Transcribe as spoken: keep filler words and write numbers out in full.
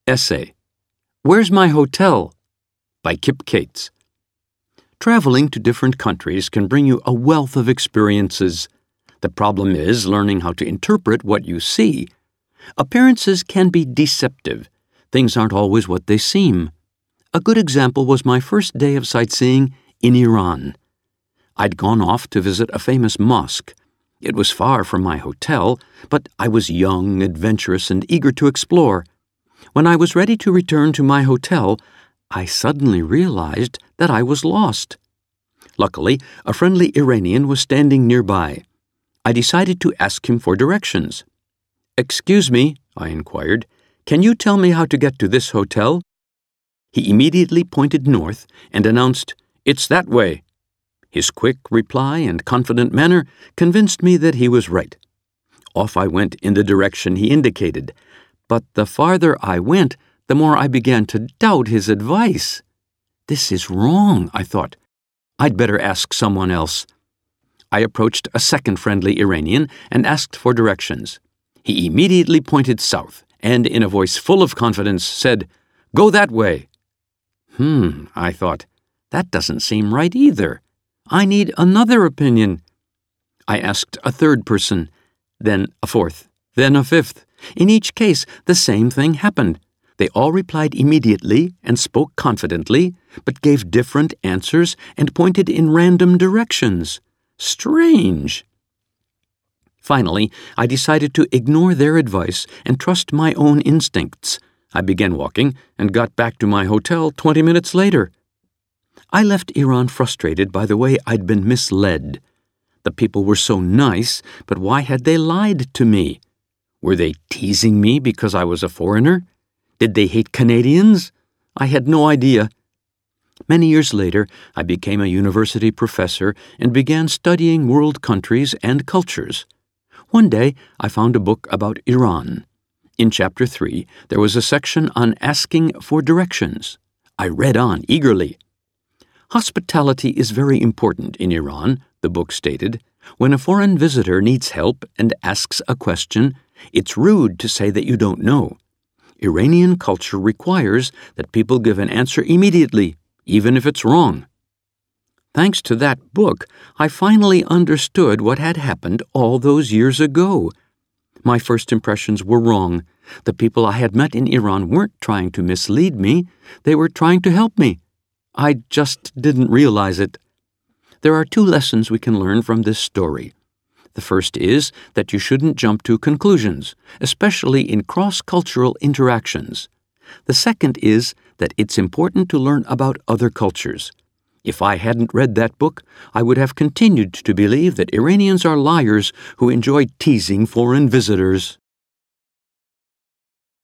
Essay. Where's My Hotel? By Kip Cates. Traveling to different countries can bring you a wealth of experiences. The problem is learning how to interpret what you see. Appearances can be deceptive. Things aren't always what they seem. A good example was my first day of sightseeing in Iran. I'd gone off to visit a famous mosque. It was far from my hotel, but I was young, adventurous, and eager to explore. When I was ready to return to my hotel, I suddenly realized that I was lost. Luckily, a friendly Iranian was standing nearby. I decided to ask him for directions. "Excuse me," I inquired, "can you tell me how to get to this hotel?" He immediately pointed north and announced, "It's that way." His quick reply and confident manner convinced me that he was right. Off I went in the direction he indicated, but the farther I went, the more I began to doubt his advice. This is wrong, I thought. I'd better ask someone else. I approached a second friendly Iranian and asked for directions. He immediately pointed south and, in a voice full of confidence, said, "Go that way." Hmm, I thought, that doesn't seem right either. I need another opinion. I asked a third person, then a fourth, then a fifth. In each case, the same thing happened. They all replied immediately and spoke confidently, but gave different answers and pointed in random directions. Strange. Finally, I decided to ignore their advice and trust my own instincts. I began walking and got back to my hotel twenty minutes later. I left Iran frustrated by the way I'd been misled. The people were so nice, but why had they lied to me? Were they teasing me because I was a foreigner? Did they hate Canadians? I had no idea. Many years later, I became a university professor and began studying world countries and cultures. One day, I found a book about Iran. In Chapter three, there was a section on asking for directions. I read on eagerly. Hospitality is very important in Iran, the book stated. When a foreign visitor needs help and asks a question, it's rude to say that you don't know. Iranian culture requires that people give an answer immediately, even if it's wrong. Thanks to that book, I finally understood what had happened all those years ago. My first impressions were wrong. The people I had met in Iran weren't trying to mislead me. They were trying to help me. I just didn't realize it. There are two lessons we can learn from this story. The first is that you shouldn't jump to conclusions, especially in cross-cultural interactions. The second is that it's important to learn about other cultures. If I hadn't read that book, I would have continued to believe that Iranians are liars who enjoy teasing foreign visitors.